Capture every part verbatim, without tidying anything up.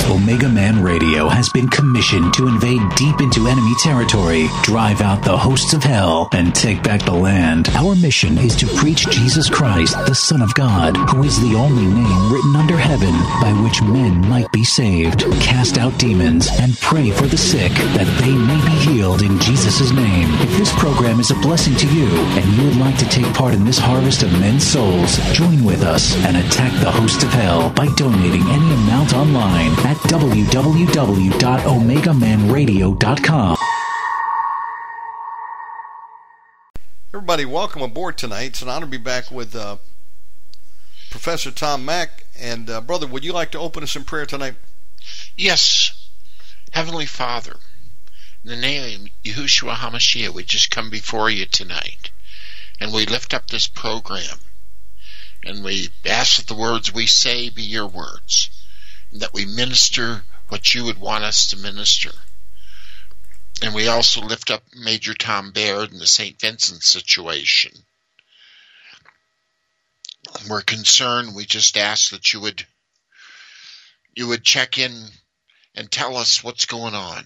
Omega Man Radio has been commissioned to invade deep into enemy territory, drive out the hosts of hell, and take back the land. Our mission is to preach Jesus Christ, the Son of God, who is the only name written under heaven by which men might be saved, cast out demons, and pray for the sick that they may be healed in Jesus' name. If this program is a blessing to you and you would like to take part in this harvest of men's souls, join with us and attack the host of hell by donating any amount online at w w w dot omega man radio dot com. Everybody, welcome aboard tonight. It's an honor to be back with uh, Professor Tom Mack. And uh, brother, would you like to open us in prayer tonight? Yes. Heavenly Father, in the name of Yahushua HaMashiach, we just come before you tonight, and we lift up this program, and we ask that the words we say be your words, and that we minister what you would want us to minister. And we also lift up Major Tom Baird and the Saint Vincent situation. We're concerned. We just ask that you would you would check in and tell us what's going on.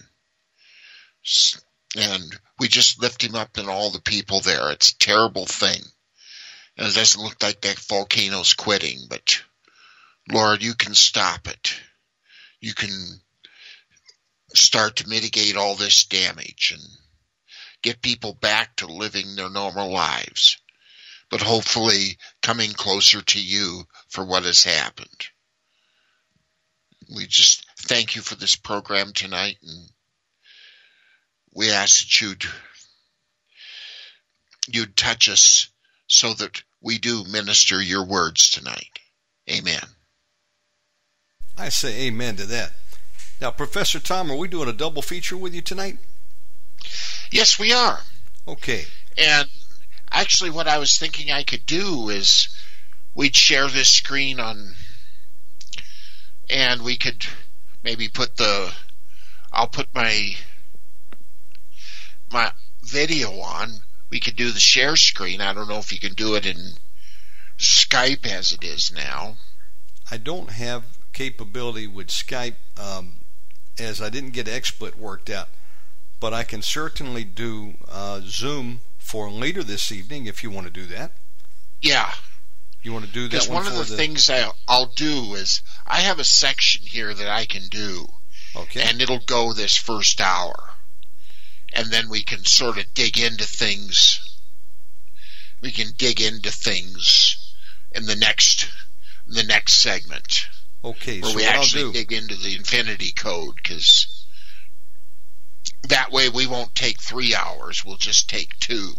And we just lift him up and all the people there. It's a terrible thing. And it doesn't look like that volcano's quitting, but Lord, you can stop it. You can start to mitigate all this damage and get people back to living their normal lives, but hopefully coming closer to you for what has happened. We just thank you for this program tonight, and we ask that you'd, you'd touch us so that we do minister your words tonight. Amen. I say amen to that. Now, Professor Tom, are we doing a double feature with you tonight? Yes, we are. Okay. And actually what I was thinking I could do is we'd share this screen on, and we could maybe put the, I'll put my, my video on. We could do the share screen. I don't know if you can do it in Skype as it is now. I don't have capability with Skype, um, as I didn't get XSplit worked out, but I can certainly do uh, Zoom for later this evening if you want to do that. Yeah. You want to do that? Because one, one of the, the things I'll, I'll do is I have a section here that I can do. Okay. And it'll go this first hour. And then we can sort of dig into things. We can dig into things in the next in the next segment. Okay, where so we what actually I'll do, dig into the infinity code, because that way we won't take three hours. We'll just take two.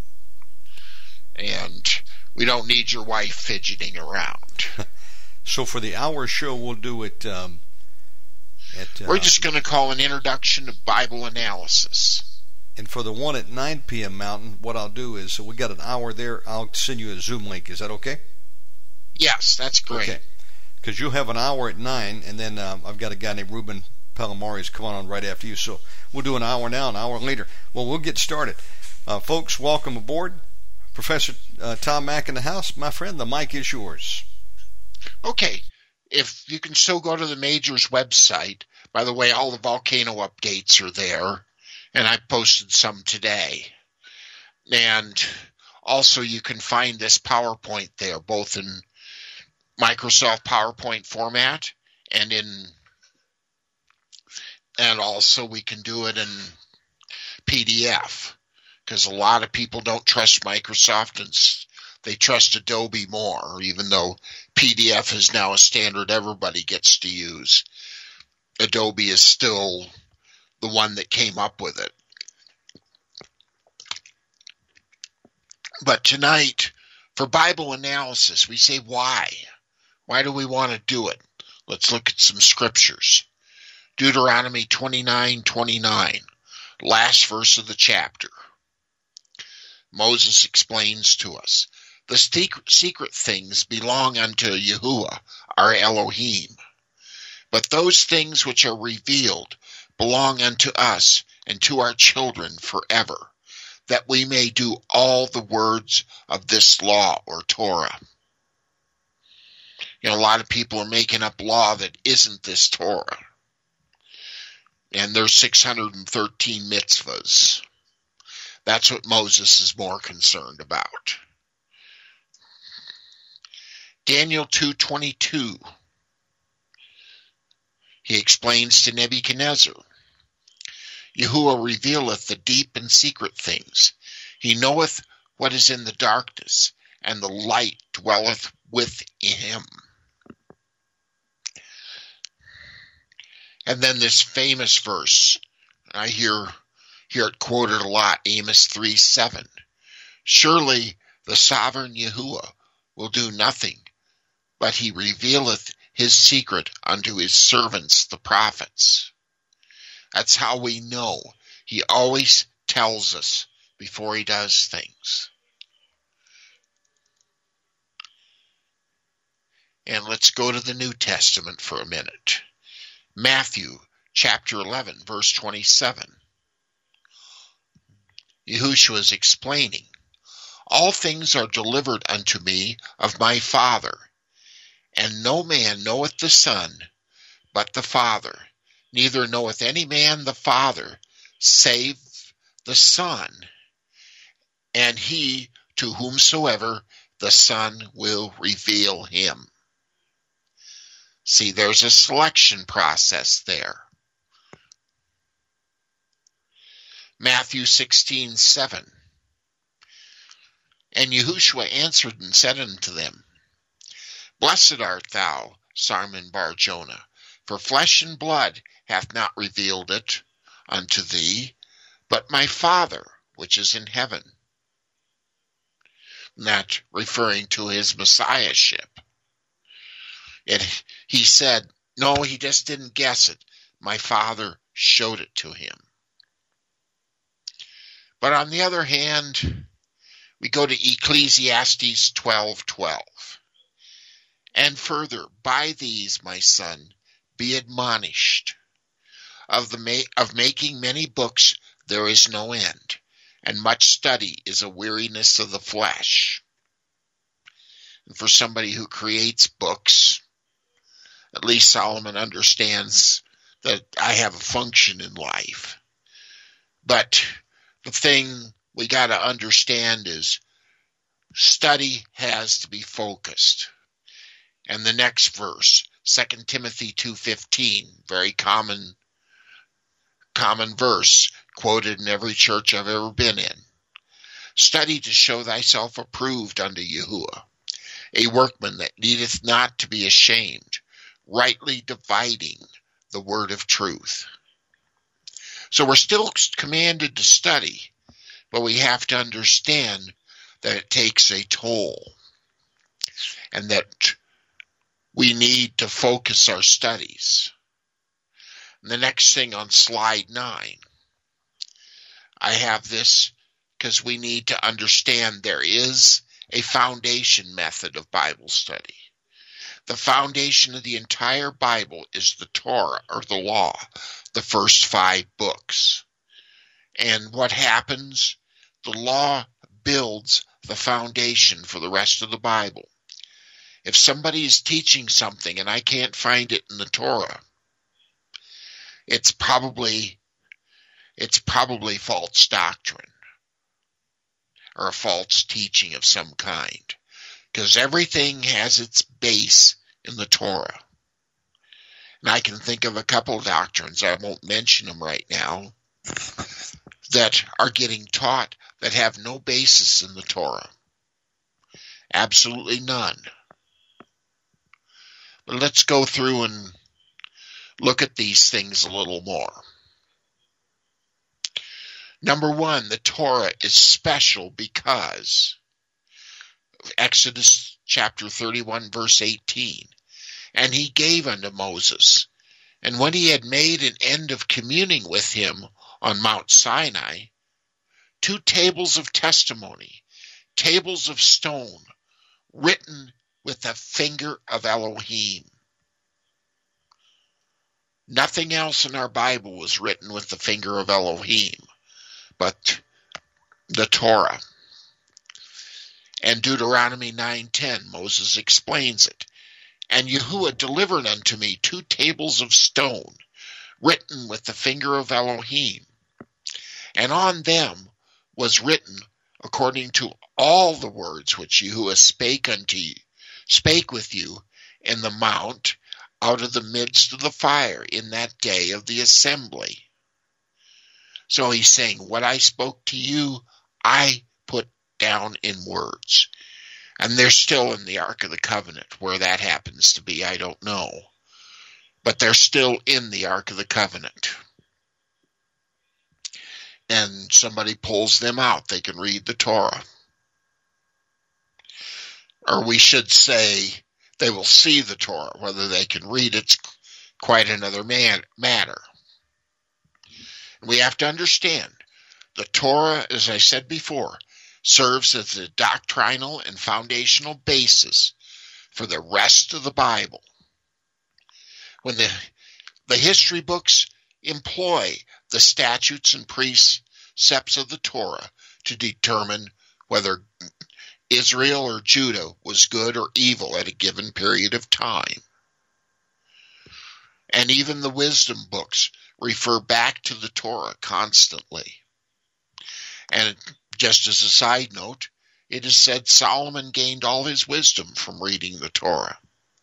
And we don't need your wife fidgeting around. So for the hour show, we'll do it um, at... Uh, We're just going to call an introduction to Bible analysis. And for the one at nine p.m. Mountain, what I'll do is, so we got an hour there, I'll send you a Zoom link. Is that okay? Yes, that's great. Okay. Because you'll have an hour at nine, and then um, I've got a guy named Ruben Palomares coming on right after you. So we'll do an hour now, an hour later. Well, we'll get started. Uh, folks, welcome aboard. Professor uh, Tom Mack in the house. My friend, the mic is yours. Okay. If you can still go to the Major's website. By the way, all the volcano updates are there, and I posted some today. And also you can find this PowerPoint there, both in Microsoft PowerPoint format and in and also we can do it in P D F, because a lot of people don't trust Microsoft and they trust Adobe more, even though P D F is now a standard everybody gets to use. Adobe is still the one that came up with it. But tonight, for Bible analysis, we say why. Why do we want to do it? Let's look at some scriptures. Deuteronomy twenty-nine twenty-nine, last verse of the chapter. Moses explains to us, the secret things belong unto Yahuwah, our Elohim. But those things which are revealed belong unto us and to our children forever, that we may do all the words of this law or Torah. You know, a lot of people are making up law that isn't this Torah. And there's six hundred thirteen mitzvahs. That's what Moses is more concerned about. Daniel two twenty-two. He explains to Nebuchadnezzar, Yahuwah revealeth the deep and secret things. He knoweth what is in the darkness, and the light dwelleth with him. And then this famous verse, I hear, hear it quoted a lot, Amos three seven. Surely the sovereign Yahuwah will do nothing, but he revealeth his secret unto his servants, the prophets. That's how we know. He always tells us before he does things. And let's go to the New Testament for a minute. Matthew chapter eleven, verse twenty-seven. Yahushua is explaining, all things are delivered unto me of my Father, and no man knoweth the Son, but the Father. Neither knoweth any man the Father, save the Son, and he to whomsoever the Son will reveal him. See, there's a selection process there. Matthew sixteen seven. And Yahushua answered and said unto them, Blessed art thou, Simon Bar-Jonah, for flesh and blood hath not revealed it unto thee, but my Father which is in heaven. Not referring to his messiahship. It, he said, no, he just didn't guess it. My Father showed it to him. But on the other hand, we go to Ecclesiastes twelve twelve. And further, by these, my son, be admonished. Of the ma- of making many books there is no end, and much study is a weariness of the flesh. And for somebody who creates books, at least Solomon understands that I have a function in life. But the thing we got to understand is study has to be focused. And the next verse, Second Timothy two fifteen, very common common verse, quoted in every church I've ever been in. Study to show thyself approved unto Yahuwah, a workman that needeth not to be ashamed, rightly dividing the word of truth. So we're still commanded to study, but we have to understand that it takes a toll, and that we need to focus our studies. And the next thing on slide nine, I have this because we need to understand there is a foundation method of Bible study. The foundation of the entire Bible is the Torah, or the law, the first five books. And what happens? The law builds the foundation for the rest of the Bible. If somebody is teaching something and I can't find it in the Torah, it's probably it's probably false doctrine or a false teaching of some kind, because everything has its base in the Torah. And I can think of a couple of doctrines, I won't mention them right now, that are getting taught that have no basis in the Torah. Absolutely none. But let's go through and look at these things a little more. Number one, the Torah is special because Exodus chapter thirty-one, verse eighteen, and he gave unto Moses, and when he had made an end of communing with him on Mount Sinai, two tables of testimony, tables of stone, written with the finger of Elohim. Nothing else in our Bible was written with the finger of Elohim, but the Torah. And Deuteronomy nine ten, Moses explains it. And Yahuwah delivered unto me two tables of stone, written with the finger of Elohim. And on them was written according to all the words which Yahuwah spake unto you, spake with you in the mount out of the midst of the fire in that day of the assembly. So he's saying, what I spoke to you, I put down in words. And they're still in the Ark of the Covenant. Where that happens to be, I don't know. But they're still in the Ark of the Covenant. And somebody pulls them out, they can read the Torah. Or we should say, they will see the Torah. Whether they can read it's quite another man, matter. We have to understand, the Torah, as I said before, serves as a doctrinal and foundational basis for the rest of the Bible. When the, the history books employ the statutes and precepts of the Torah to determine whether Israel or Judah was good or evil at a given period of time. And even the wisdom books refer back to the Torah constantly. And just as a side note, it is said Solomon gained all his wisdom from reading the Torah.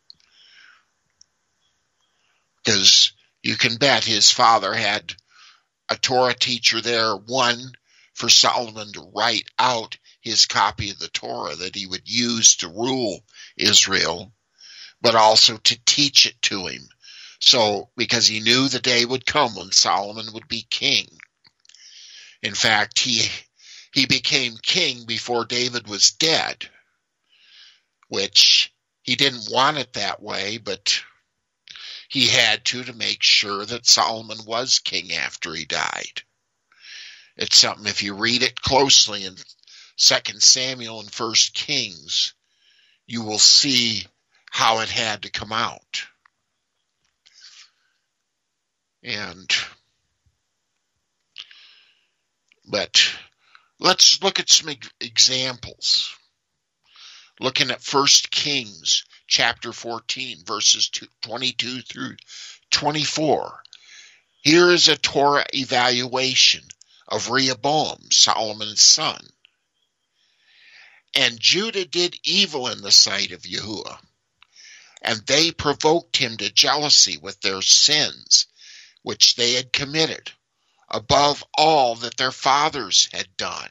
Because you can bet his father had a Torah teacher there, one for Solomon to write out his copy of the Torah that he would use to rule Israel, but also to teach it to him. So, because he knew the day would come when Solomon would be king. In fact, he he became king before David was dead, which he didn't want it that way, but he had to to make sure that Solomon was king after he died. It's something, if you read it closely in Second Samuel and First Kings, you will see how it had to come out. And, but let's look at some examples. Looking at First Kings chapter fourteen, verses twenty-two through twenty-four. Here is a Torah evaluation of Rehoboam, Solomon's son. And Judah did evil in the sight of Yahuwah, and they provoked him to jealousy with their sins, which they had committed, above all that their fathers had done.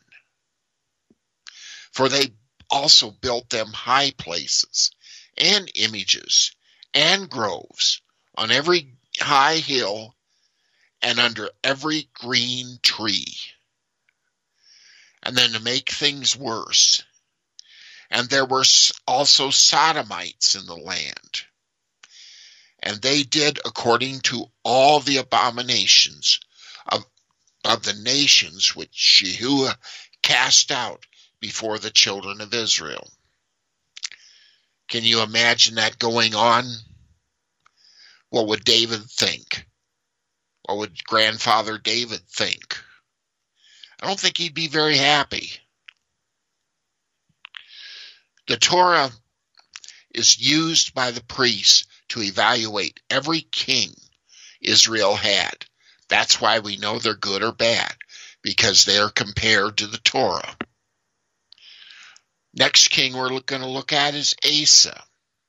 For they also built them high places, and images, and groves, on every high hill, and under every green tree. And then to make things worse, and there were also Sodomites in the land, and they did according to all the abominations of, of the nations which Yahuwah cast out before the children of Israel. Can you imagine that going on? What would David think? What would grandfather David think? I don't think he'd be very happy. The Torah is used by the priests to evaluate every king Israel had. That's why we know they're good or bad, because they are compared to the Torah. Next king we're going to look at is Asa.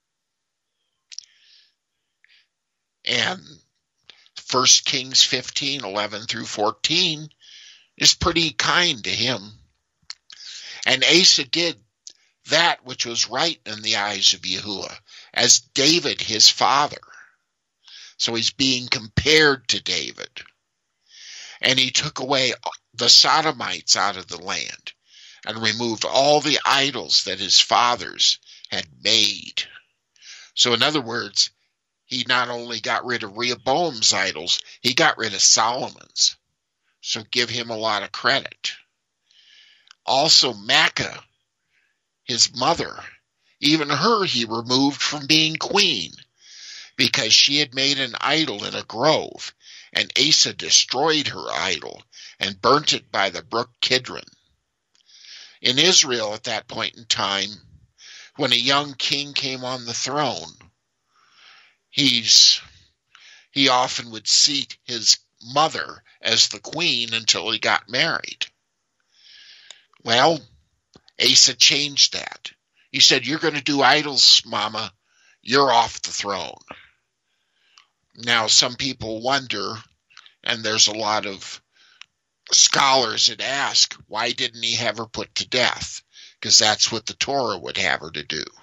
And First Kings fifteen, eleven through fourteen is pretty kind to him. And Asa did that which was right in the eyes of Yahuwah, as David his father. So he's being compared to David. And he took away the Sodomites out of the land, and removed all the idols that his fathers had made. So in other words, he not only got rid of Rehoboam's idols, he got rid of Solomon's. So give him a lot of credit. Also Maacah, his mother, even her he removed from being queen, because she had made an idol in a grove, and Asa destroyed her idol and burnt it by the brook Kidron. In Israel at that point in time, when a young king came on the throne, he's he often would seat his mother as the queen until he got married. Well, Asa changed that. He said, "You're going to do idols, Mama. You're off the throne." Now, some people wonder, and there's a lot of scholars that ask, why didn't he have her put to death? Because that's what the Torah would have her to do.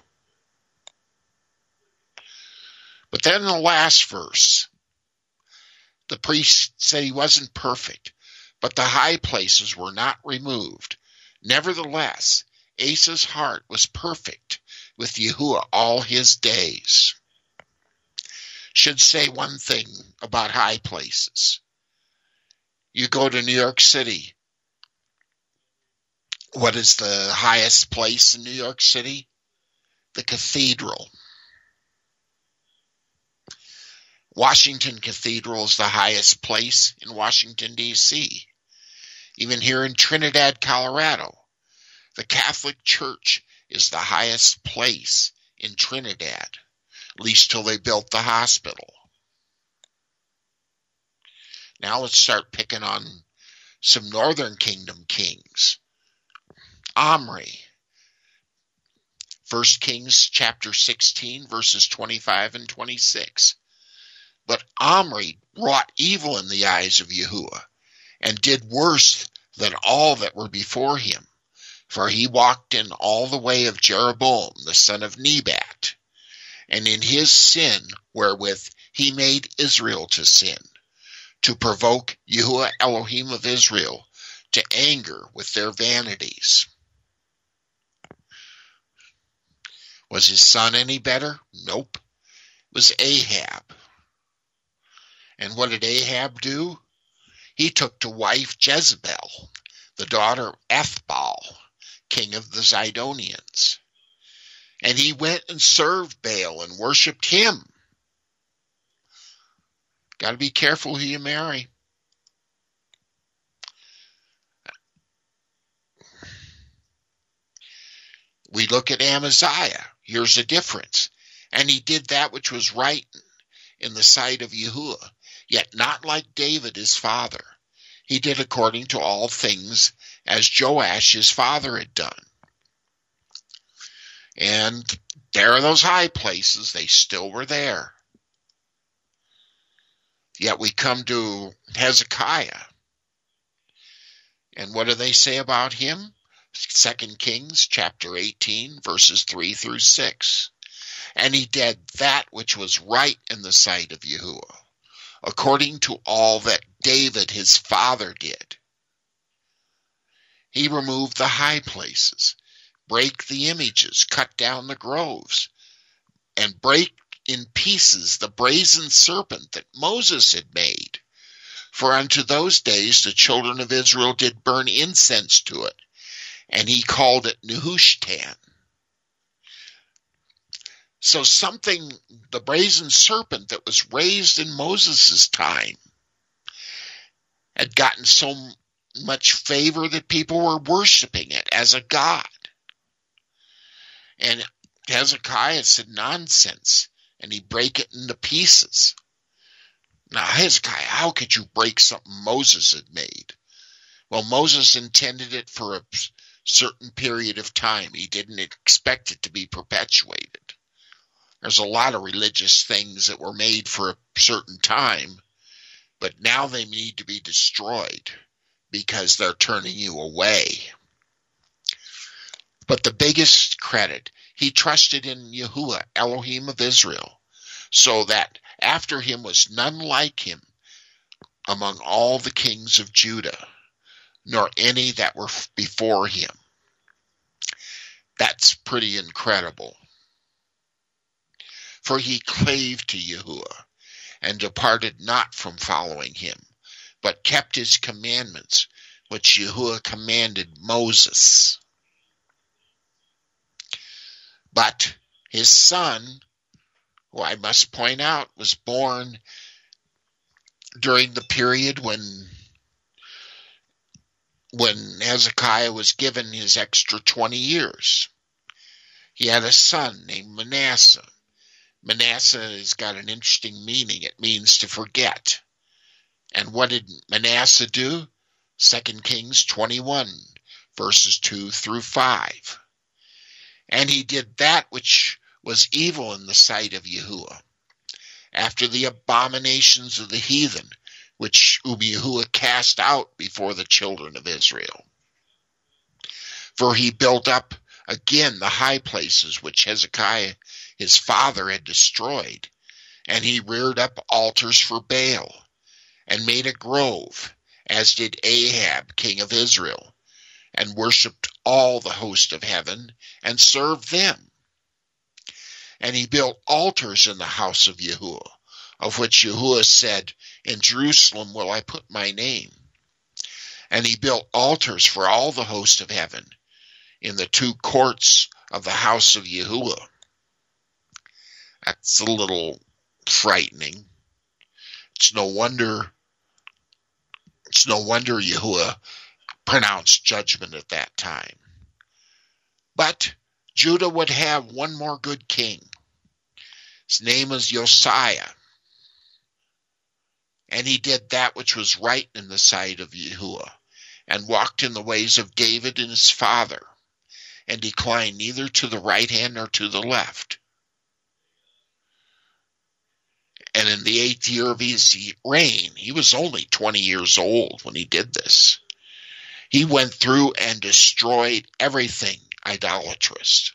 But then in the last verse, the priest said he wasn't perfect, but the high places were not removed. Nevertheless, Asa's heart was perfect with Yahuwah all his days. Should say one thing about high places. You go to New York City. What is the highest place in New York City? The cathedral. Washington Cathedral is the highest place in Washington, D C Even here in Trinidad, Colorado, the Catholic Church is the highest place in Trinidad, at least till they built the hospital. Now let's start picking on some Northern Kingdom kings. Omri. First Kings chapter sixteen, verses twenty-five and twenty-six. But Omri wrought evil in the eyes of Yahuwah, and did worse than all that were before him. For he walked in all the way of Jeroboam, the son of Nebat, and in his sin wherewith he made Israel to sin, to provoke Yahuwah Elohim of Israel to anger with their vanities. Was his son any better? Nope. It was Ahab. And what did Ahab do? He took to wife Jezebel, the daughter of Ethbaal, king of the Zidonians. And he went and served Baal and worshipped him. Got to be careful who you marry. We look at Amaziah. Here's the difference. And he did that which was right in the sight of Yahuwah, yet not like David his father. He did according to all things as Joash his father had done. And there are those high places. They still were there. Yet we come to Hezekiah. And what do they say about him? Second Kings chapter eighteen, verses three through six. And he did that which was right in the sight of Yahuwah, according to all that David his father did. He removed the high places, break the images, cut down the groves, and break in pieces the brazen serpent that Moses had made. For unto those days the children of Israel did burn incense to it, and he called it Nehushtan. So something, the brazen serpent that was raised in Moses' time, had gotten so much favor that people were worshiping it as a god. And Hezekiah said, nonsense, and he break it into pieces. Now, Hezekiah, how could you break something Moses had made? Well, Moses intended it for a certain period of time. He didn't expect it to be perpetuated. There's a lot of religious things that were made for a certain time, but now they need to be destroyed because they're turning you away. But the biggest credit, he trusted in Yahuwah, Elohim of Israel, so that after him was none like him among all the kings of Judah, nor any that were before him. That's pretty incredible. For he clave to Yahuwah, and departed not from following him, but kept his commandments, which Yahuwah commanded Moses. But his son, who I must point out, was born during the period when, when Hezekiah was given his extra twenty years. He had a son named Manasseh. Manasseh has got an interesting meaning. It means to forget. And what did Manasseh do? Second Kings twenty-one, verses two through five. And he did that which was evil in the sight of Yahuwah, after the abominations of the heathen, which whom Yahuwah cast out before the children of Israel. For he built up again the high places which Hezekiah his father had destroyed, and he reared up altars for Baal, and made a grove, as did Ahab king of Israel, and worshipped all the host of heaven, and served them. And he built altars in the house of Yahuwah, of which Yahuwah said, In Jerusalem will I put my name. And he built altars for all the host of heaven, in the two courts of the house of Yahuwah. That's a little frightening. It's no wonder, it's no wonder Yahuwah pronounced judgment at that time. But Judah would have one more good king. His name is Josiah. And he did that which was right in the sight of Yahuwah, and walked in the ways of David and his father, and declined neither to the right hand nor to the left. And in the eighth year of his reign, he was only twenty years old when he did this. He went through and destroyed everything idolatrous.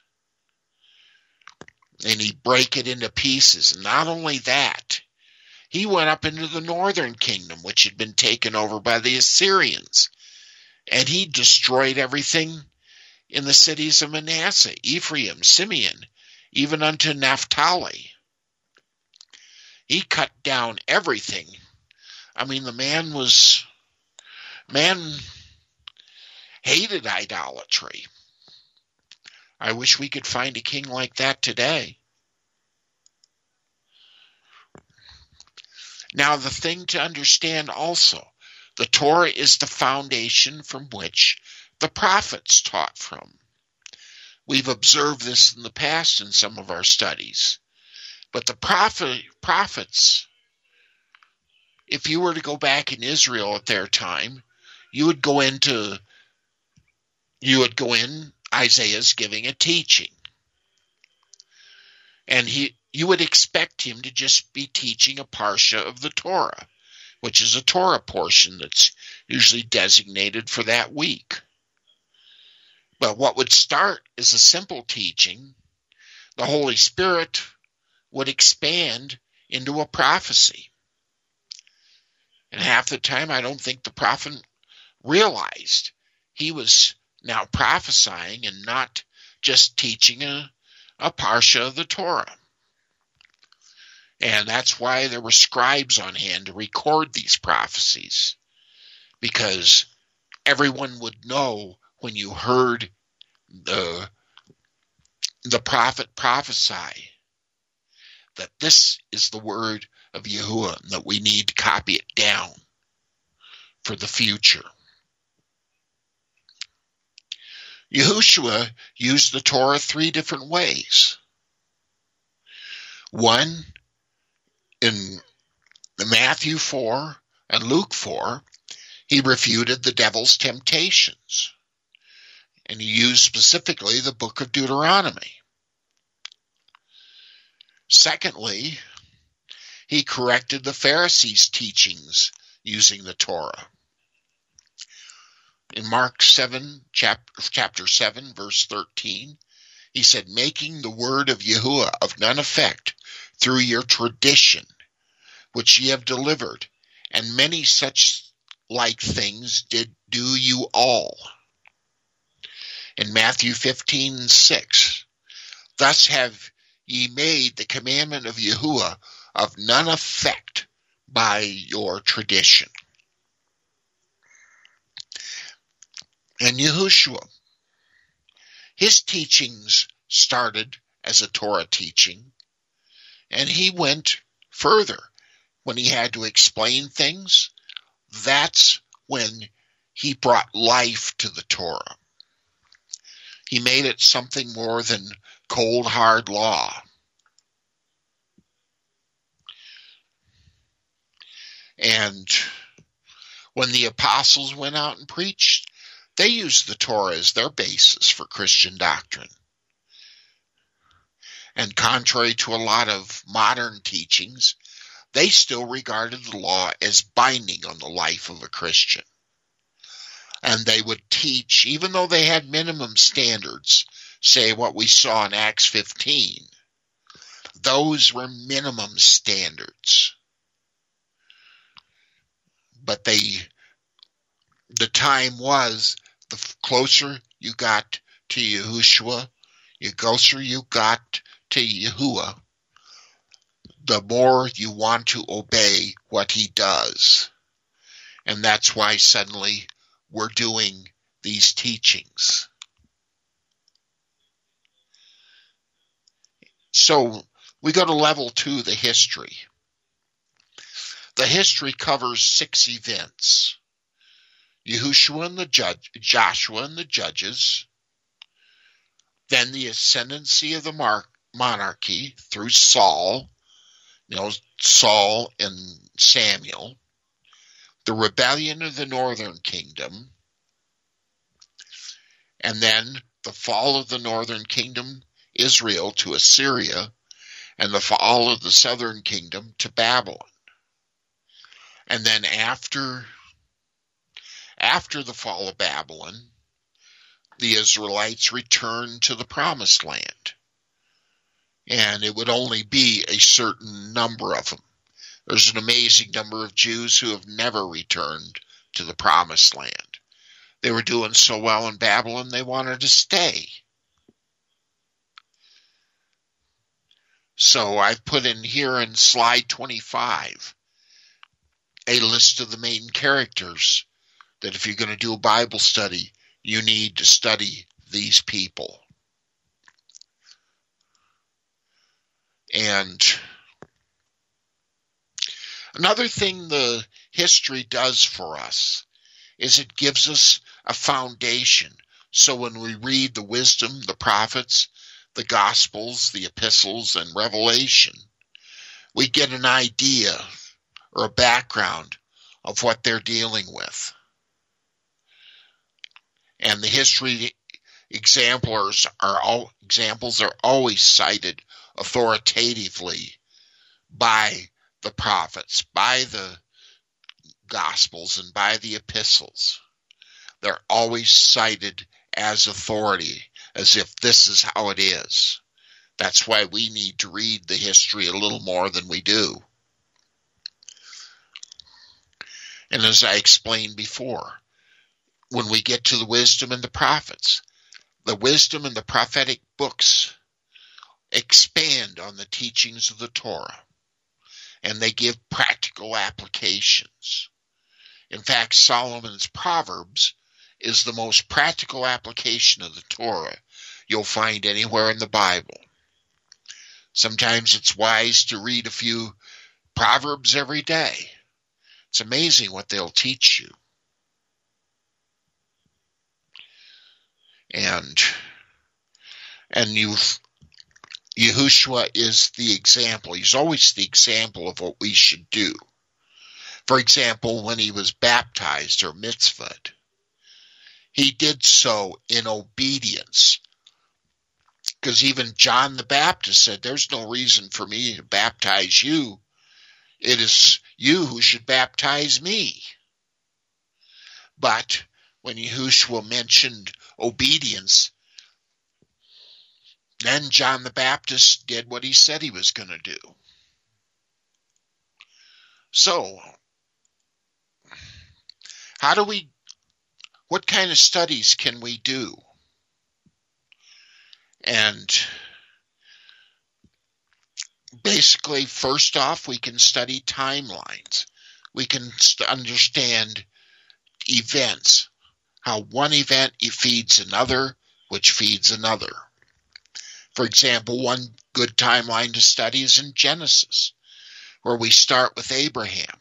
And he brake it into pieces. And not only that, he went up into the northern kingdom, which had been taken over by the Assyrians. And he destroyed everything in the cities of Manasseh, Ephraim, Simeon, even unto Naphtali. He cut down everything. I mean, the man was, man hated idolatry. I wish we could find a king like that today. Now, the thing to understand also, the Torah is the foundation from which the prophets taught from. We've observed this in the past in some of our studies. But the prophet, prophets, if you were to go back in Israel at their time, you would go into, you would go in, Isaiah's giving a teaching. And he, you would expect him to just be teaching a parsha of the Torah, which is a Torah portion that's usually designated for that week. But what would start as a simple teaching, the Holy Spirit would expand into a prophecy. And half the time, I don't think the prophet realized he was now prophesying and not just teaching a, a parsha of the Torah. And that's why there were scribes on hand to record these prophecies, because everyone would know when you heard the, the prophet prophesy that this is the word of Yahuwah, and that we need to copy it down for the future. Yahushua used the Torah three different ways. One, in Matthew four and Luke four, he refuted the devil's temptations. And he used specifically the book of Deuteronomy. Secondly, he corrected the Pharisees' teachings using the Torah. In Mark seven, chapter seven, verse thirteen, he said, making the word of Yahuwah of none effect through your tradition, which ye have delivered, and many such like things did do you all. In Matthew fifteen, six, thus have ye made the commandment of Yahuwah of none effect by your tradition. And Yahushua, his teachings started as a Torah teaching, and he went further. When he had to explain things, that's when he brought life to the Torah. He made it something more than cold, hard law. And when the apostles went out and preached, they used the Torah as their basis for Christian doctrine. And contrary to a lot of modern teachings, they still regarded the law as binding on the life of a Christian. And they would teach, even though they had minimum standards, say what we saw in Acts fifteen, those were minimum standards. But they, the time was, the closer you got to Yahushua, the closer you got to Yahuwah, the more you want to obey what he does. And that's why suddenly we're doing these teachings. So we go to level two, the history. The history covers six events. Yahushua and the judge, Joshua and the judges, then the ascendancy of the mar- monarchy through Saul, you know, Saul and Samuel, the rebellion of the northern kingdom, and then the fall of the northern kingdom, Israel, to Assyria, and the fall of the southern kingdom to Babylon. And then after, after the fall of Babylon, the Israelites returned to the promised land. And it would only be a certain number of them. There's an amazing number of Jews who have never returned to the promised land. They were doing so well in Babylon, they wanted to stay. So I've put in here in slide twenty-five a list of the main characters that if you're going to do a Bible study, you need to study these people. And another thing the history does for us is it gives us a foundation. So when we read the wisdom, the prophets, the Gospels, the epistles, and Revelation, we get an idea or a background of what they're dealing with. And the history examples are all examples are always cited authoritatively by the prophets, by the Gospels, and by the epistles. They're always cited as authority, as if this is how it is. That's why we need to read the history a little more than we do. And as I explained before, when we get to the wisdom and the prophets, the wisdom and the prophetic books expand on the teachings of the Torah, and they give practical applications. In fact, Solomon's Proverbs is the most practical application of the Torah you'll find anywhere in the Bible. Sometimes it's wise to read a few Proverbs every day. It's amazing what they'll teach you. And and you've Yahushua is the example. He's always the example of what we should do. For example, when he was baptized or mitzvahed, he did so in obedience. Because even John the Baptist said, there's no reason for me to baptize you. It is you who should baptize me. But when Yahushua mentioned obedience, then John the Baptist did what he said he was going to do. So, how do we, what kind of studies can we do? And basically, first off, we can study timelines. We can st- understand events, how one event feeds another, which feeds another. For example, one good timeline to study is in Genesis, where we start with Abraham.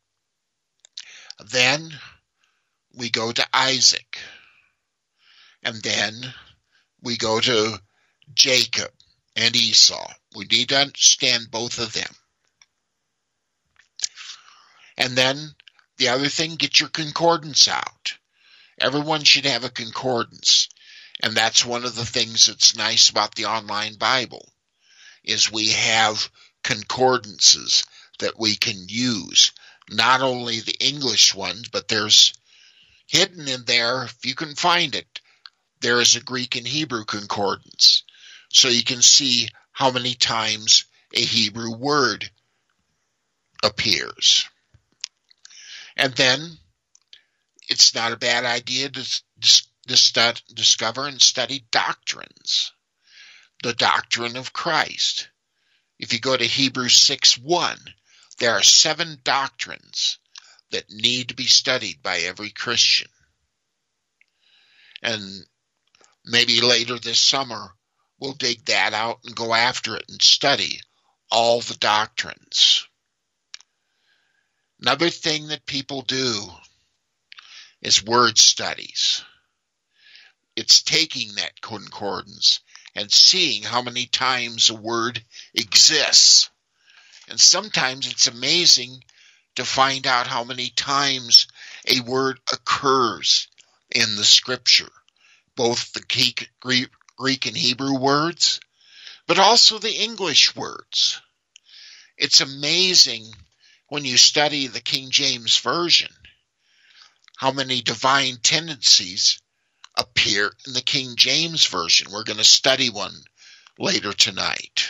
Then we go to Isaac. And then we go to Jacob and Esau. We need to understand both of them. And then the other thing, get your concordance out. Everyone should have a concordance. And that's one of the things that's nice about the online Bible, is we have concordances that we can use. Not only the English ones, but there's hidden in there, if you can find it, there is a Greek and Hebrew concordance. So you can see how many times a Hebrew word appears. And then it's not a bad idea to, to stud, discover and study doctrines. The doctrine of Christ. If you go to Hebrews six one, there are seven doctrines that need to be studied by every Christian. And maybe later this summer, we'll dig that out and go after it and study all the doctrines. Another thing that people do is word studies. It's taking that concordance and seeing how many times a word exists. And sometimes it's amazing to find out how many times a word occurs in the scripture, both the Greek, Greek and Hebrew words, but also the English words. It's amazing when you study the King James Version, how many divine tendencies appear in the King James Version. We're going to study one later tonight.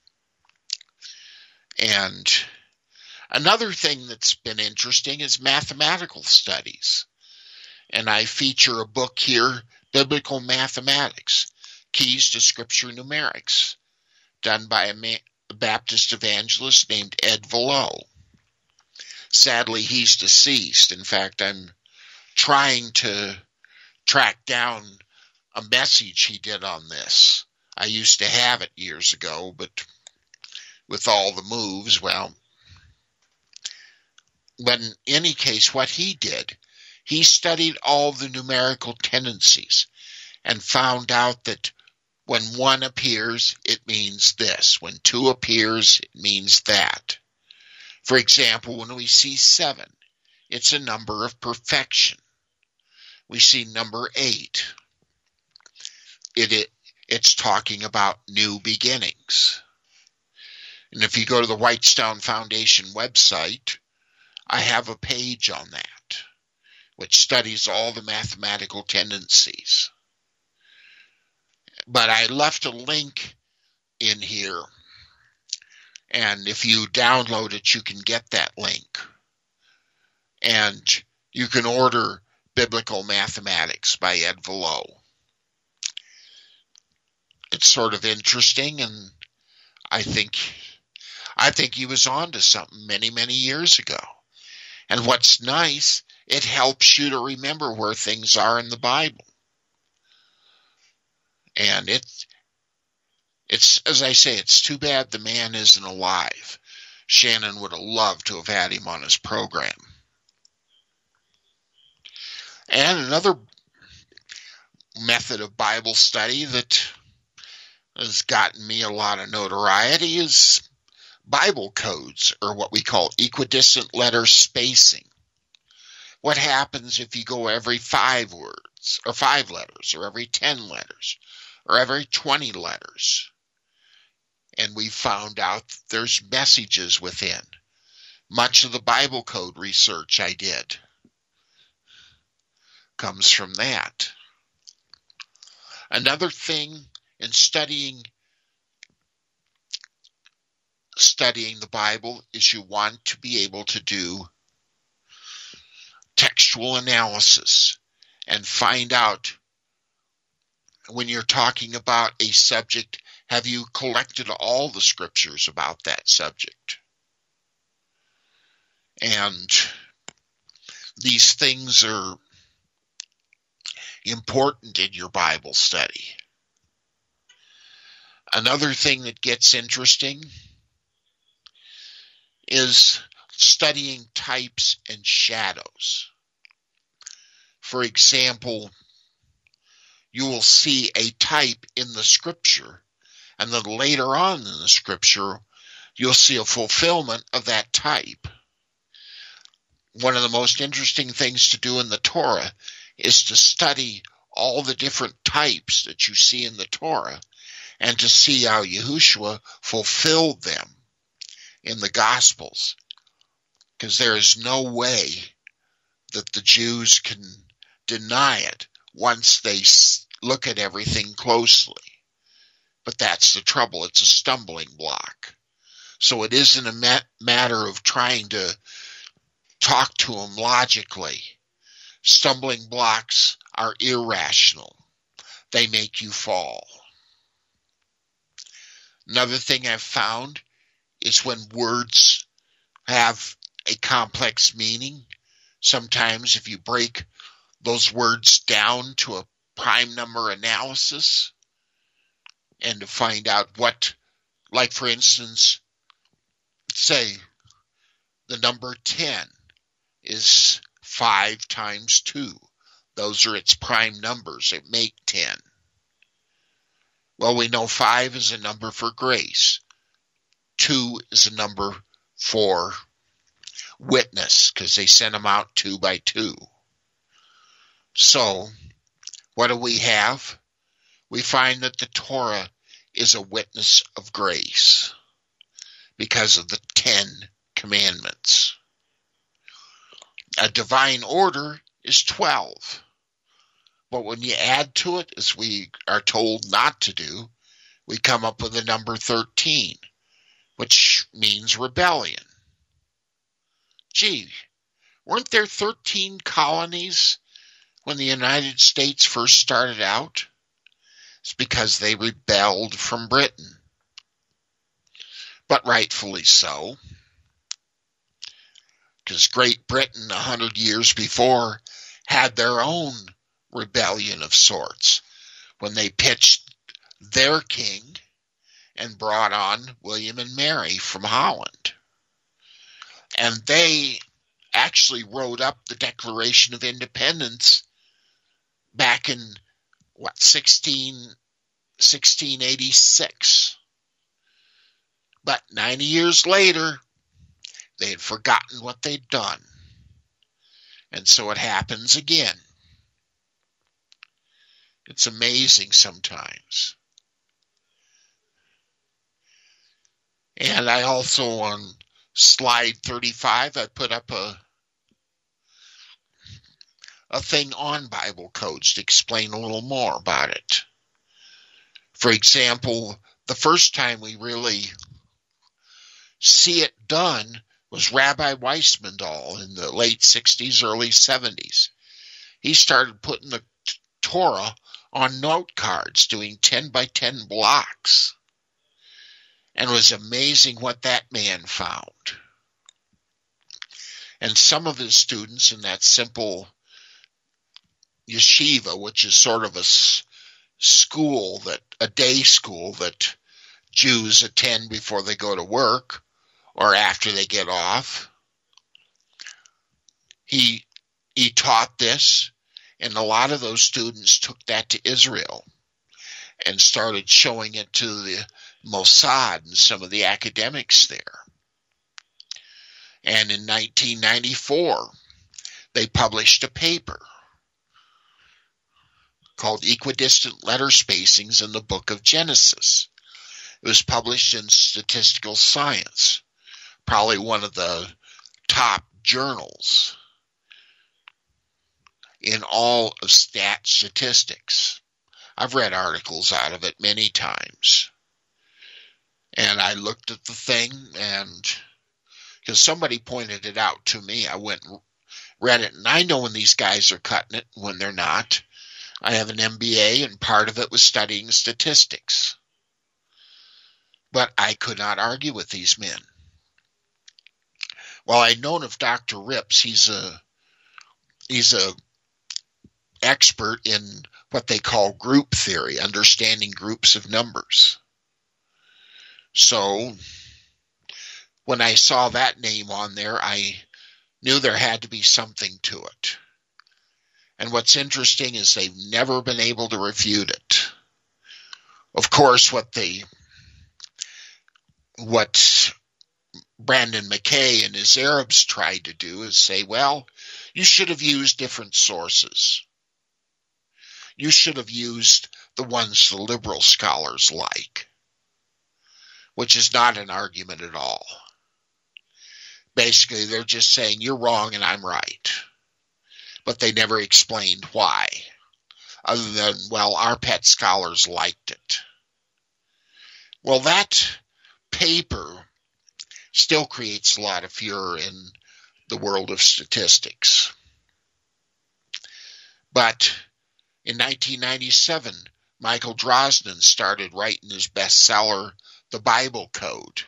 And another thing that's been interesting is mathematical studies. And I feature a book here, Biblical Mathematics, Keys to Scripture Numerics, done by a, man, a Baptist evangelist named Ed Velo. Sadly, he's deceased. In fact, I'm trying to track down a message he did on this. I used to have it years ago, but with all the moves, well, but in any case, what he did, he studied all the numerical tendencies and found out that when one appears, it means this. When two appears, it means that. For example, when we see seven, it's a number of perfection. We see number eight. It, it it's talking about new beginnings. And if you go to the Whitestone Foundation website, I have a page on that, which studies all the mathematical tendencies. But I left a link in here, and if you download it, you can get that link. And you can order Biblical Mathematics by Ed Velo. It's sort of interesting, and I think I think he was on to something many, many years ago. And what's nice, it helps you to remember where things are in the Bible. And it, it's, as I say, it's too bad the man isn't alive. Shannon would have loved to have had him on his program. And another method of Bible study that has gotten me a lot of notoriety is Bible codes, or what we call equidistant letter spacing. What happens if you go every five words, or five letters, or every ten letters, or every twenty letters? And we found out that there's messages within. Much of the Bible code research I did comes from that. Another thing in studying studying the Bible is you want to be able to do textual analysis and find out, when you're talking about a subject, have you collected all the scriptures about that subject? And these things are important in your Bible study. Another thing that gets interesting is studying types and shadows. For example, you will see a type in the scripture, and then later on in the scripture, you'll see a fulfillment of that type. one of the most interesting things to do in the Torah is to study all the different types that you see in the Torah and to see how Yahushua fulfilled them in the Gospels. Because there is no way that the Jews can deny it once they look at everything closely. But that's the trouble. It's a stumbling block. So it isn't a mat- matter of trying to talk to them logically. Stumbling blocks are irrational. They make you fall. Another thing I've found is when words have a complex meaning, sometimes if you break those words down to a prime number analysis and to find out what, like for instance, say the number ten is five times two. Those are its prime numbers that make ten. Well, we know five is a number for grace. two is a number for witness, because they sent them out two by two. So, what do we have? We find that the Torah is a witness of grace because of the Ten Commandments. A divine order is twelve. But when you add to it, as we are told not to do, we come up with the number thirteen, which means rebellion. Gee, weren't there thirteen colonies when the United States first started out? It's because they rebelled from Britain. But rightfully so. Because Great Britain, a hundred years before, had their own rebellion of sorts when they pitched their king and brought on William and Mary from Holland. And they actually wrote up the Declaration of Independence back in, what, sixteen, sixteen eighty-six. But ninety years later, they had forgotten what they'd done. And so it happens again. It's amazing sometimes. And I also, on slide thirty-five, I put up a a thing on Bible codes to explain a little more about it. For example, the first time we really see it done was Rabbi Weissmandal in the late sixties, early seventies. He started putting the Torah on note cards, doing ten by ten blocks. And it was amazing what that man found. And some of his students in that simple yeshiva, which is sort of a school, that a day school that Jews attend before they go to work or after they get off, he he taught this. And a lot of those students took that to Israel and started showing it to the Mossad and some of the academics there. And in nineteen ninety-four, they published a paper called Equidistant Letter Spacings in the Book of Genesis. It was published in Statistical Science, probably one of the top journals in all of stat statistics. I've read articles out of it many times. And I looked at the thing, and because somebody pointed it out to me, I went and read it. And I know when these guys are cutting it and when they're not. I have an M B A, and part of it was studying statistics. But I could not argue with these men. Well, I'd known of Doctor Rips. He's a he's a expert in what they call group theory, understanding groups of numbers. So when I saw that name on there, I knew there had to be something to it. And what's interesting is they've never been able to refute it. Of course, what they what Brandon McKay and his Arabs tried to do is say, well, you should have used different sources. You should have used the ones the liberal scholars like, which is not an argument at all. Basically, they're just saying you're wrong and I'm right. But they never explained why, other than, well, our pet scholars liked it. Well, that paper still creates a lot of furor in the world of statistics. But in nineteen ninety-seven, Michael Drosnin started writing his bestseller, The Bible Code.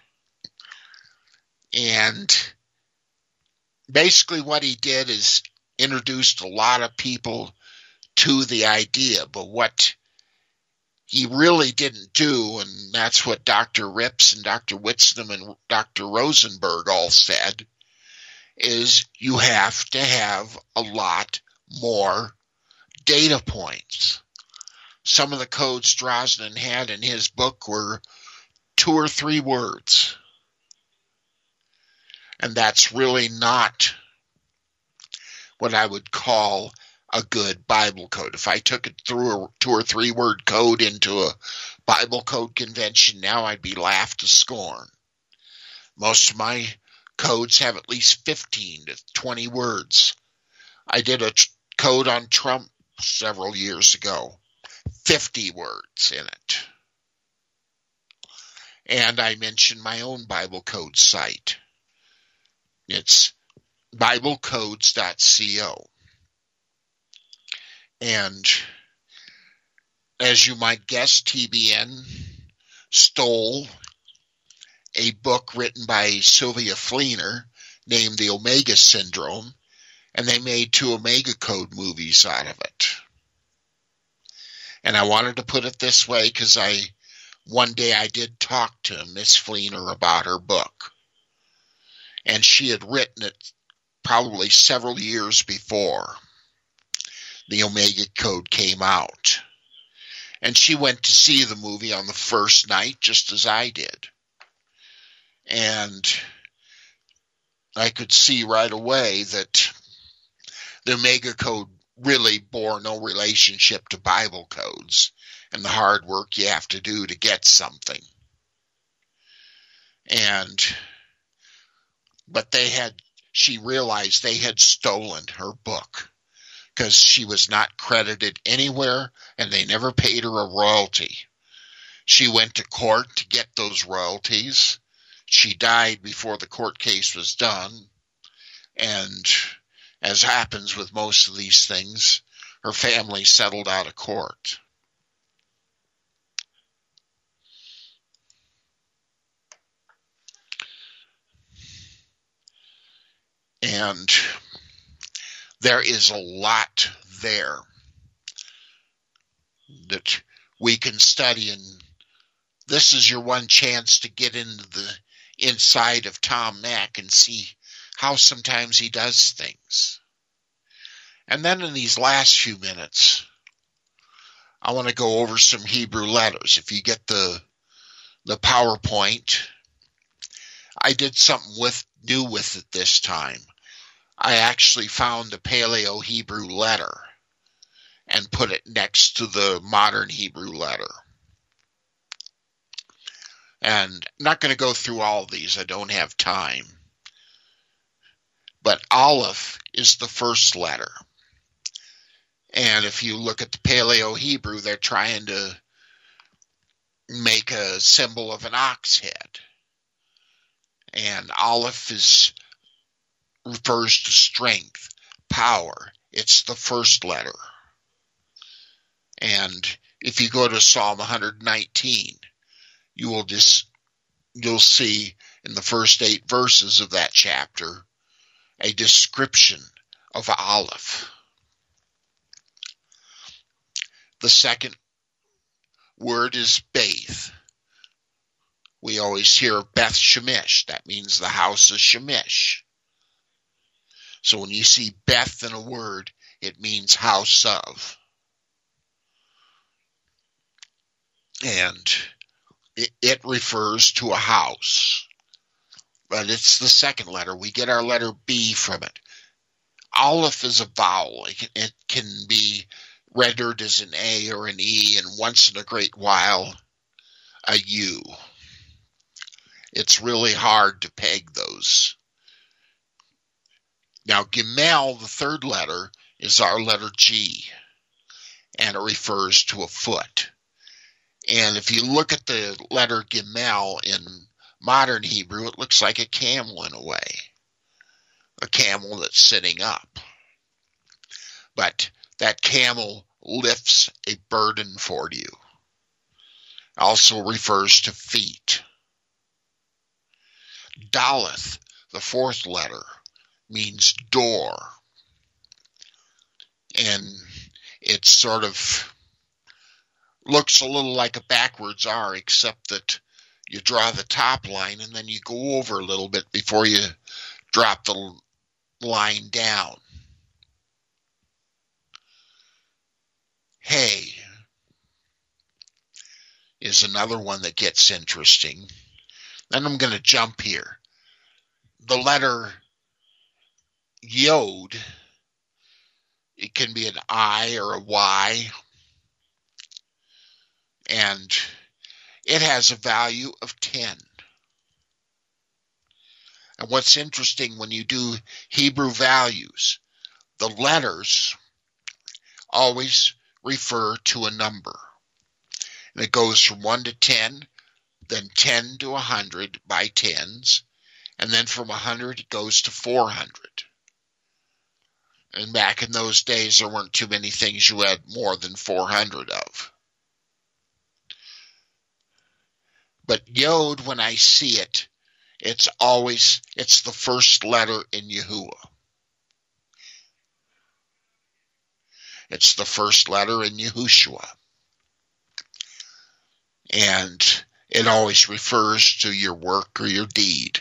And basically what he did is introduced a lot of people to the idea, but what he really didn't do, and that's what Doctor Rips and Doctor Witzman and Doctor Rosenberg all said, is you have to have a lot more data points. Some of the codes Drosnin had in his book were two or three words. And that's really not what I would call a good Bible code. If I took it through a two or three word code into a Bible code convention now, I'd be laughed to scorn. Most of my codes have at least fifteen to twenty words. I did a t- code on Trump several years ago, fifty words in it. And I mentioned my own Bible code site. It's bible codes dot co. And as you might guess, T B N stole a book written by Sylvia Fleener named The Omega Syndrome, and they made two Omega Code movies out of it. And I wanted to put it this way because I, one day I did talk to Miss Fleener about her book. And she had written it probably several years before the Omega Code came out. And she went to see the movie on the first night, just as I did. And I could see right away that the Omega Code really bore no relationship to Bible codes and the hard work you have to do to get something. And But they had, she realized they had stolen her book because she was not credited anywhere and they never paid her a royalty. She went to court to get those royalties. She died before the court case was done. And as happens with most of these things, her family settled out of court. And there is a lot there that we can study, and this is your one chance to get into the inside of Tom Mack and see how sometimes he does things. And then in these last few minutes, I want to go over some Hebrew letters. If you get the the PowerPoint, I did something with new with it this time. I actually found the Paleo Hebrew letter and put it next to the modern Hebrew letter. And I'm not going to go through all of these. I don't have time. But Aleph is the first letter. And if you look at the Paleo Hebrew, they're trying to make a symbol of an ox head. And Aleph is refers to strength, power. It's the first letter. And if you go to Psalm one nineteen, you will just you'll see in the first eight verses of that chapter a description of Aleph. The second word is Beth. We always hear Beth Shemesh. That means the house of Shemesh. So when you see Beth in a word, it means house of. And it, it refers to a house. but it's the second letter. We get our letter B from it. Aleph is a vowel. It can, it can be rendered as an A or an E, and once in a great while, a U. It's really hard to peg those. Now, Gimel, the third letter, is our letter G, and it refers to a foot. And if you look at the letter Gimel in modern Hebrew, it looks like a camel in a way, a camel that's sitting up. But that camel lifts a burden for you. Also refers to feet. Daleth, the fourth letter, means door. And it sort of looks a little like a backwards R, except that you draw the top line and then you go over a little bit before you drop the line down. Hey is another one that gets interesting. Then I'm going to jump here. The letter Yod, it can be an I or a Y, and it has a value of ten. And what's interesting when you do Hebrew values, the letters always refer to a number. And it goes from one to ten, then ten to one hundred by tens, and then from one hundred it goes to four hundred. And back in those days, there weren't too many things you had more than four hundred of. But Yod, when I see it, it's always, it's the first letter in Yahuwah. It's the first letter in Yahushua. And it always refers to your work or your deed.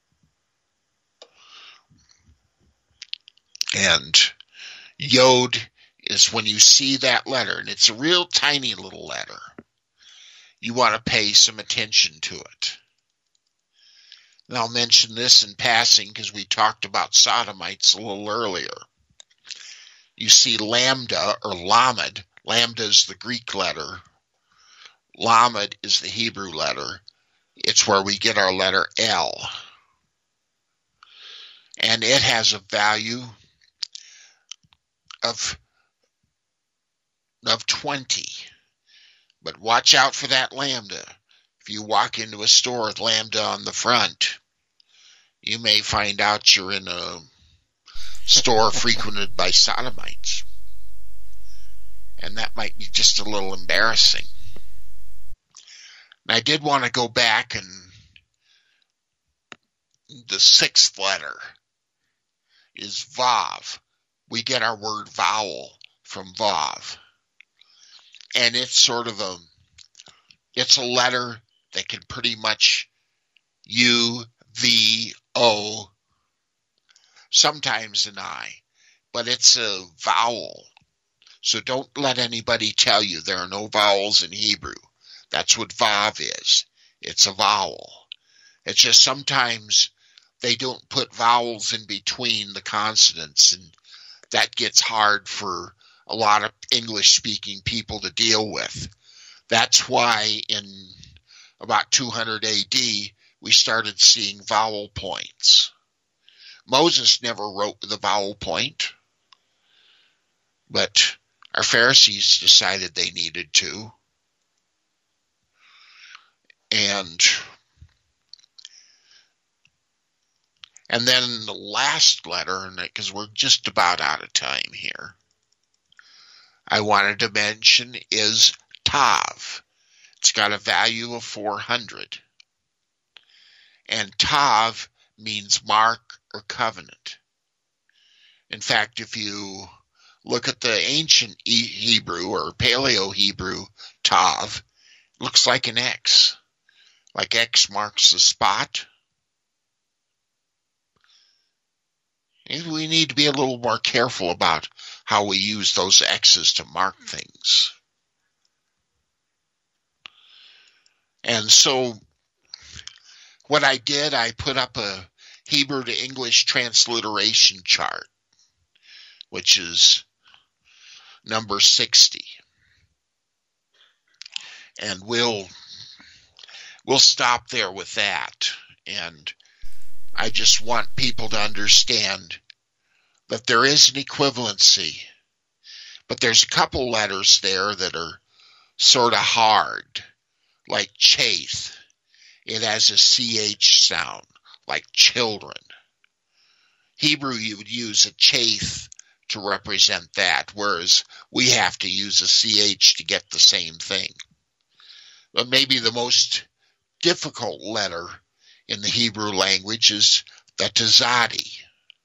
And Yod is when you see that letter, and it's a real tiny little letter, you want to pay some attention to it. And I'll mention this in passing because we talked about sodomites a little earlier. You see lambda or lamed. Lambda is the Greek letter. Lamed is the Hebrew letter. It's where we get our letter L. And it has a value of, of twenty. But watch out for that lambda. If you walk into a store with lambda on the front, you may find out you're in a store frequented by sodomites. And that might be just a little embarrassing. And I did want to go back, and the sixth letter is Vav. We get our word vowel from Vav. And it's sort of a, it's a letter that can pretty much U, V, O, sometimes an I, but it's a vowel. So don't let anybody tell you there are no vowels in Hebrew. That's what Vav is. It's a vowel. It's just sometimes they don't put vowels in between the consonants, and that gets hard for a lot of English-speaking people to deal with. That's why in about two hundred A D, we started seeing vowel points. Moses never wrote with a vowel point, but our Pharisees decided they needed to. And, and then the last letter, because we're just about out of time here, I wanted to mention is Tav. It's got a value of four hundred. And Tav means mark or covenant. In fact, if you look at the ancient Hebrew or Paleo-Hebrew Tav, it looks like an X. Like X marks the spot. And we need to be a little more careful about how we use those X's to mark things. And so what I did, I put up a Hebrew to English transliteration chart, which is number sixty. And we'll we'll stop there with that. And I just want people to understand that there is an equivalency, but there's a couple letters there that are sort of hard, like chaith. It has a C H sound, like children. Hebrew, you would use a chaith to represent that, whereas we have to use a C H to get the same thing. But maybe the most difficult letter in the Hebrew language is the Tazadi.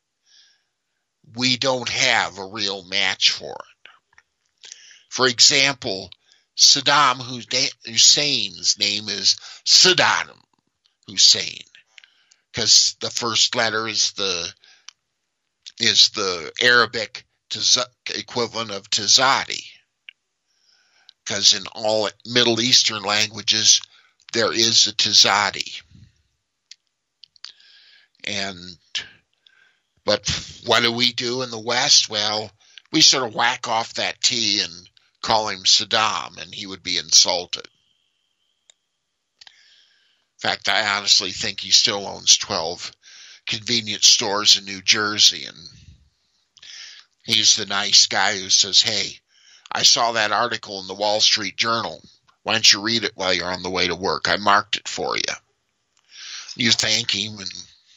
We don't have a real match for it. For example, Saddam Hussein's name is Saddam Hussein, because the first letter is the is the Arabic equivalent of Tazadi. Because in all Middle Eastern languages, there is a Tazadi. And, but what do we do in the West? Well, we sort of whack off that T and call him Saddam, and he would be insulted. In fact, I honestly think he still owns twelve convenience stores in New Jersey, and he's the nice guy who says, hey, I saw that article in the Wall Street Journal. Why don't you read it while you're on the way to work? I marked it for you. You thank him. And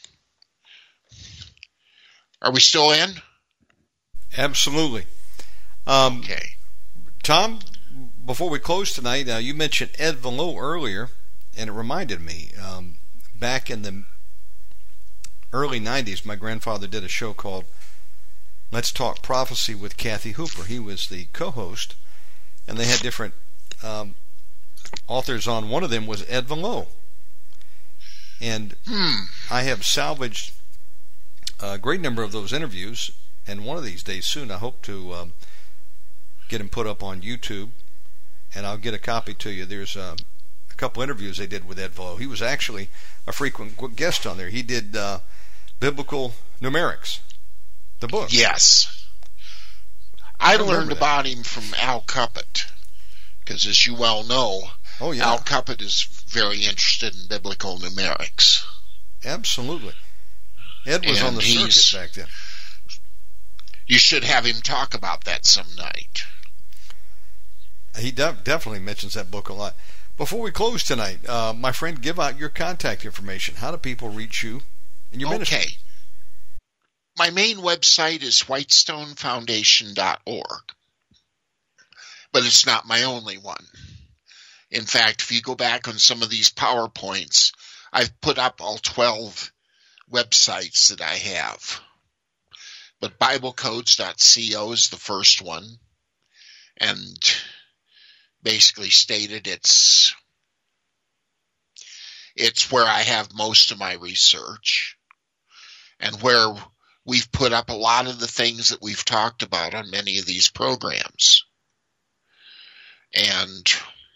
are we still in? Absolutely. Um, okay. Tom, before we close tonight, uh, you mentioned Ed Velo earlier, and it reminded me, um, back in the early nineties, my grandfather did a show called Let's Talk Prophecy with Kathy Hooper. He was the co-host, and they had different um, authors on. One of them was Ed Velo. And hmm. I have salvaged a great number of those interviews, and one of these days soon I hope to um, get them put up on YouTube, and I'll get a copy to you. There's uh, a couple interviews they did with Ed Velo. He was actually a frequent guest on there. He did uh, Biblical Numerics, the book. Yes. I, I learned that. about him from Al Cuppett, because as you well know, oh, yeah. Al Cuppett is very interested in biblical numerics. Absolutely. Ed was and on the circuit back then. You should have him talk about that some night. He de- definitely mentions that book a lot. Before we close tonight, uh, my friend, give out your contact information. How do people reach you and your okay. ministry? Okay. My main website is whitestone foundation dot org, but it's not my only one. In fact, if you go back on some of these PowerPoints, I've put up all twelve websites that I have. But bible codes dot co is the first one, and basically stated it's it's where I have most of my research and where we've put up a lot of the things that we've talked about on many of these programs. And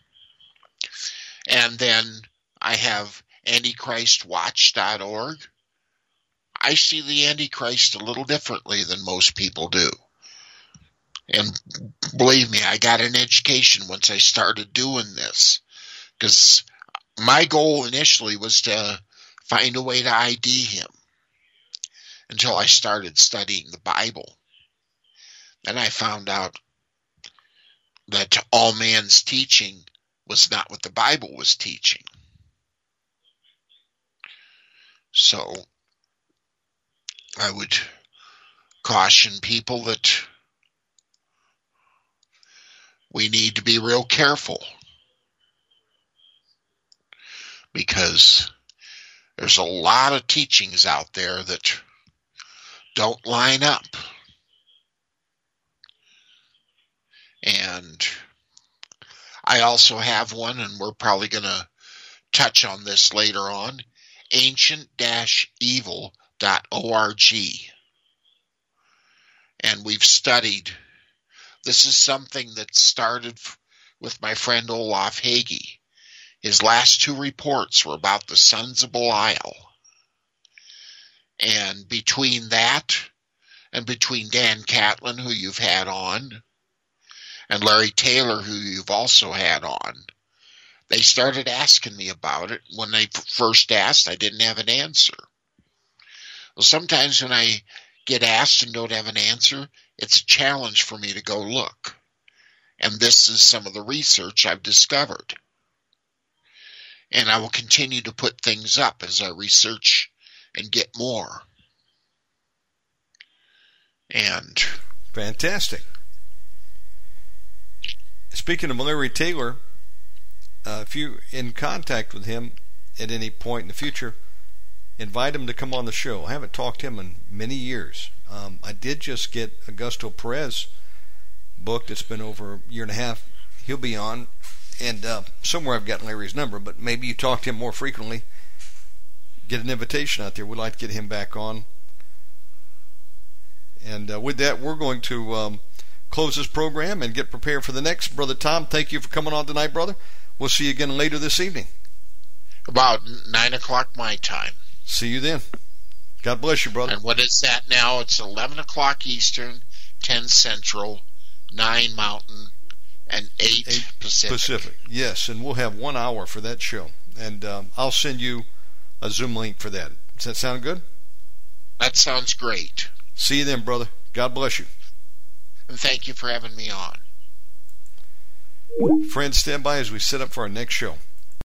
and then I have antichrist watch dot org. I see the Antichrist a little differently than most people do. And believe me, I got an education once I started doing this. Because my goal initially was to find a way to I D him. Until I started studying the Bible. Then I found out that all man's teaching was not what the Bible was teaching. So I would caution people that we need to be real careful, because there's a lot of teachings out there that don't line up. And I also have one, and we're probably going to touch on this later on, ancient dash evil dot org. And we've studied, this is something that started with my friend Olaf Hagee. His last two reports were about the sons of Belial. And between that and between Dan Catlin, who you've had on, and Larry Taylor, who you've also had on, they started asking me about it. When they first asked, I didn't have an answer. Well, sometimes when I get asked and don't have an answer, it's a challenge for me to go look. And this is some of the research I've discovered. And I will continue to put things up as I research and get more. And fantastic. Speaking of Larry Taylor, uh, if you're in contact with him at any point in the future, invite him to come on the show. I haven't talked to him in many years. Um, I did just get Augusto Perez booked. It's been over a year and a half. He'll be on. And uh, somewhere I've got Larry's number, but maybe you talk to him more frequently. Get an invitation out there. We'd like to get him back on. And uh, with that, we're going to um, close this program and get prepared for the next. Brother Tom, thank you for coming on tonight, brother. We'll see you again later this evening. About nine o'clock my time. See you then. God bless you, brother. And what is that now? It's eleven o'clock Eastern, ten Central, nine Mountain, and eight, eight Pacific. Pacific, yes. And we'll have one hour for that show. And um, I'll send you a Zoom link for that. Does that sound good? That sounds great. See you then, brother. God bless you. And thank you for having me on. Friends, stand by as we set up for our next show.